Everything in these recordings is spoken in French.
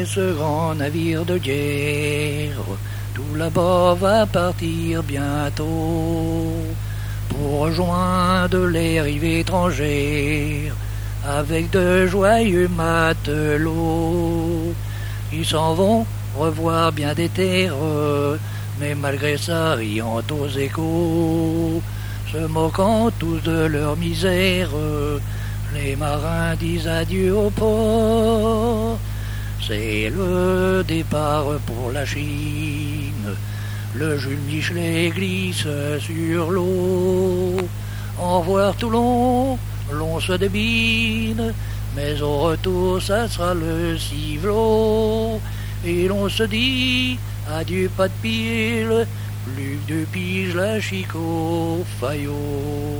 Mais ce grand navire de guerre, tout là-bas va partir bientôt pour rejoindre les rives étrangères avec de joyeux matelots. Ils s'en vont revoir bien des terres, mais malgré ça riant aux échos, se moquant tous de leur misère. Les marins disent adieu au port. C'est le départ pour la Chine. Le Jules Michelet glisse sur l'eau. En voir Toulon, l'on se débine, mais au retour ça sera le civelot. Et l'on se dit adieu pas de pile, plus que 2 piges la Chicot Fayot.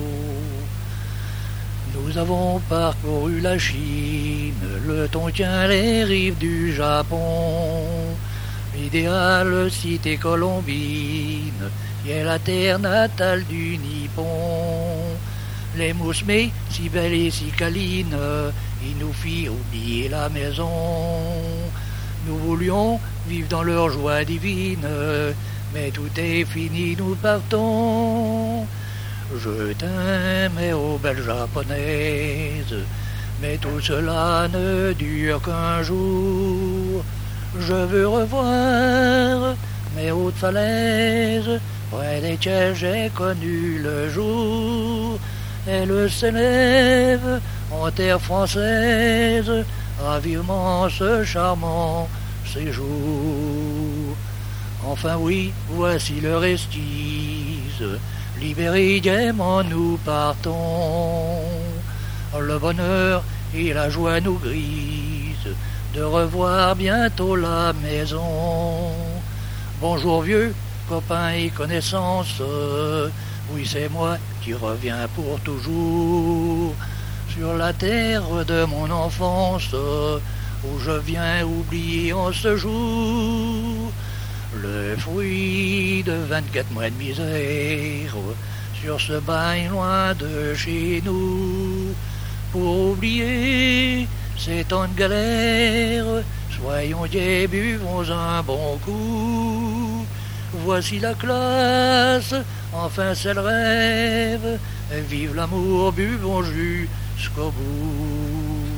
Nous avons parcouru la Chine, le Tonkin, les rives du Japon. L'idéale cité colombine, qui est la terre natale du Nippon. Les moussemets, si belles et si câlines, ils nous firent oublier la maison. Nous voulions vivre dans leur joie divine, mais tout est fini, nous partons. Je t'aimais aux belles japonaises, mais tout cela ne dure qu'un jour. Je veux revoir mes hautes falaises, près desquelles j'ai connu le jour. Elle s'élève en terre française, ravivement ce charmant séjour. Enfin oui, voici le resquise, libérés gaiement nous partons. Le bonheur et la joie nous grisent de revoir bientôt la maison. Bonjour vieux, copains et connaissances, oui c'est moi qui reviens pour toujours sur la terre de mon enfance, où je viens oublier en ce jour le fruit de 24 mois de misère sur ce bagne loin de chez nous. Pour oublier ces temps de galère, soyons gai, buvons un bon coup. Voici la classe, enfin c'est le rêve, vive l'amour, buvons jusqu'au bout.